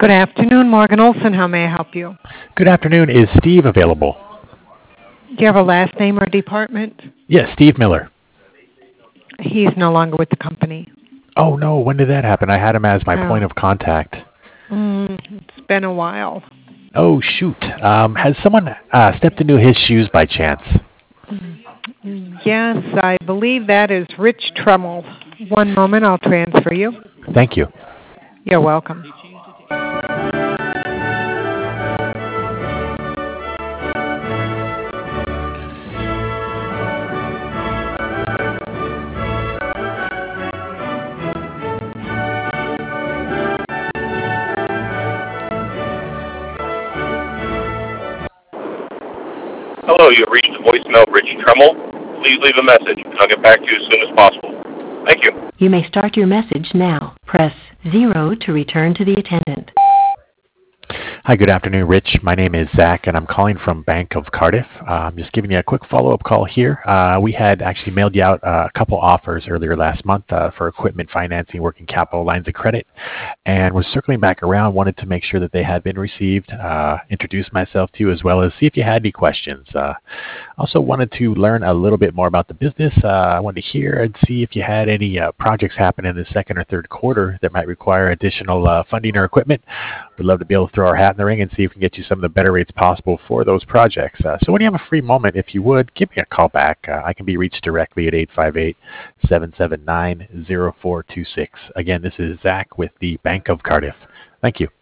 Good afternoon, Morgan Olson. How may I help you? Good afternoon. Is Steve available? Do you have a last name or department? Yes, Steve Miller. He's no longer with the company. Oh, no. When did that happen? I had him as my point of contact. It's been a while. Oh, shoot. Has someone stepped into his shoes by chance? Yes, I believe that is Rich Trummel. One moment, I'll transfer you. Thank you. You're welcome. Hello, you have reached the voicemail of Rich Trummel. Please leave a message, and I'll get back to you as soon as possible. Thank you. You may start your message now. Press 0 to return to the attendant. Hi, good afternoon, Rich. My name is Zach, and I'm calling from Bank of Cardiff. I'm just giving you a quick follow-up call here. We had actually mailed you out a couple offers earlier last month for equipment financing, working capital lines of credit, and was circling back around, wanted to make sure that they had been received, introduce myself to you, as well as see if you had any questions. Also wanted to learn a little bit more about the business. I wanted to hear and see if you had any projects happen in the second or third quarter that might require additional funding or equipment. We'd love to be able to throw our hat in the ring and see if we can get you some of the better rates possible for those projects. So when you have a free moment, if you would, give me a call back. I can be reached directly at 858-779-0426. Again, this is Zach with the Bank of Cardiff. Thank you.